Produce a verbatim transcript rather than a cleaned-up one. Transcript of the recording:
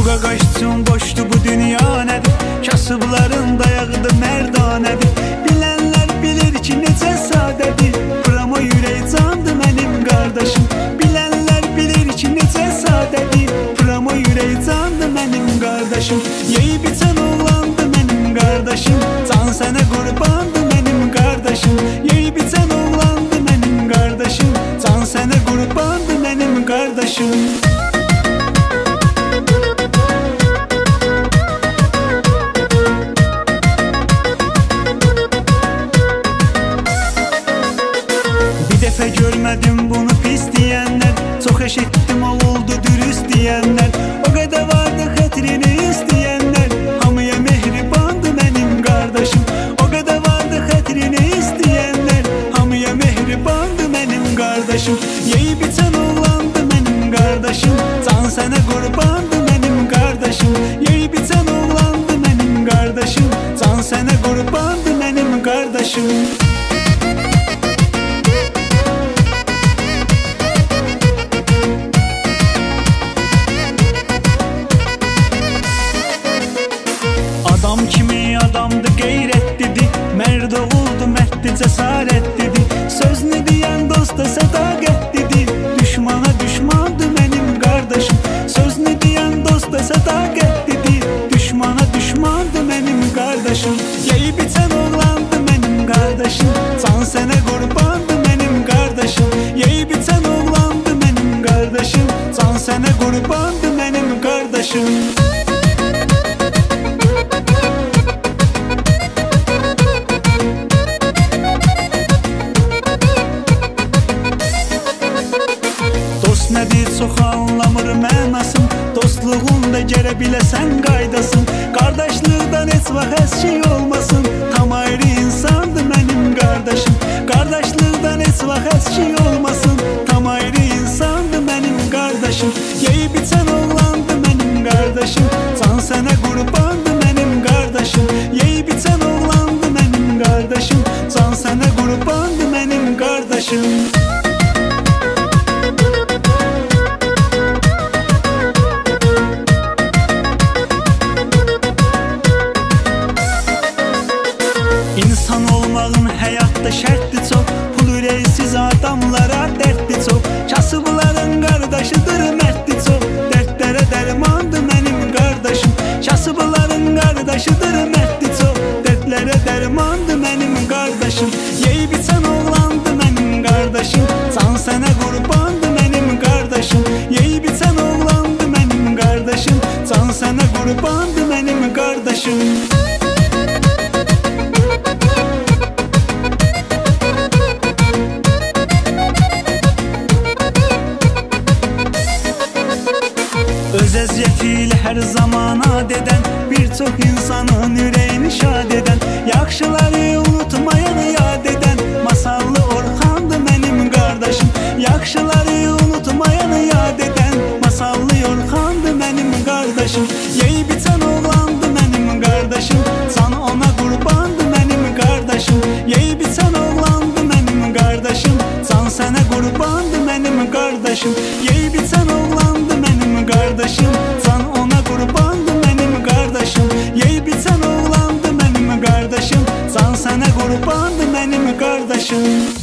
Buğa qaçsın boşdu bu dünya nədir? Kasıbların dayağıdır mərdanədir. Bilənlər bilir ki necə sadədir. Pramo ürək candı mənim qardaşım. Bilənlər bilir ki necə sadədir. Pramo ürək candı mənim qardaşım. Yeyib içən oğlandı mənim qardaşım. Can sənə qurbandı mənim qardaşım. Yeyib içən oğlandı mənim qardaşım. Can sənə qurbandı mənim qardaşım. Dəfə görmədim bunu pis deyənlər. Çox eşitdim oldu dürüst deyənlər. O qədər vardı xətrini istəyənlər. Hamıya mehribandı mənim qardaşım. O qədər vardı xətrini istəyənlər. Hamıya mehribandı mənim qardaşım. Yeyib içən oğlandı mənim qardaşım. Can sənə qurbandı mənim qardaşım. Yeyib içən oğlandı mənim qardaşım. Can sənə qurbandı mənim qardaşım. Adam kimi adamdı, qeyrətlidir. Mərd oğuldu, mərddi, cəsarətlidir. Sözünü deyən dosta sədaqətlidir. Düşmana düşmandı mənim qardaşım. Sözünü deyən dosta sədaqətlidir. Düşmana düşmandı mənim qardaşım. Yeyib içən oğlandı mənim qardaşım. Can sənə qurbandı mənim qardaşım. Yeyib içən oğlandı mənim qardaşım. Can sənə qurbandı mənim qardaşım. Dost nədir çox anlamır mənasın. Dostluğunda gərə biləsən qaydasın. Qardaşlıqdan heç vaxt əski olmasın. Tam ayrı insandı mənim qardaşım. Qardaşlıqdan heç vaxt əski olmasın. Tam ayrı insandı mənim qardaşım. Yeyib içən oğlandı mənim qardaşım. Can sənə qurbandı mənim qardaşım. Yeyib içən oğlandı mənim qardaşım. Can sənə qurbandı mənim qardaşım. İnsan olmağın həyatda şərtli çox. Pul ürəksiz adamlara dərdli çox. Kasıbların qardaşıdır mərdli çox. Dərdlərə dərmandı mənim qardaşım. Kasıbların qardaşıdır mərdli çox. Dərdlərə dərmandı mənim qardaşım. Yeyib içən oğlandı mənim qardaşım. Can sənə qurbandı mənim qardaşım. Yeyib içən oğlandı mənim qardaşım. Can sənə qurbandı mənim qardaşım. Öz əziyyətiyle hər zaman ad edən. Bir çox insanın ürəyini şad edən. Yaxşıları unutmayanı yad edən. Masallı Orxandı mənim qardaşım. Yaxşıları unutmayanı yad edən. Masallı Orxandı mənim qardaşım. Yeyib içən oğlandı mənim qardaşım. Can ona qurbandı mənim qardaşım. Yeyib içən oğlandı mənim qardaşım. Can sənə qurbandı mənim qardaşım. Yeyib içən oğlandı mənim qardaşım. Can ona qurbandı mənim qardaşım. Yeyib içən oğlandı mənim qardaşım. Can sənə qurbandı mənim qardaşım.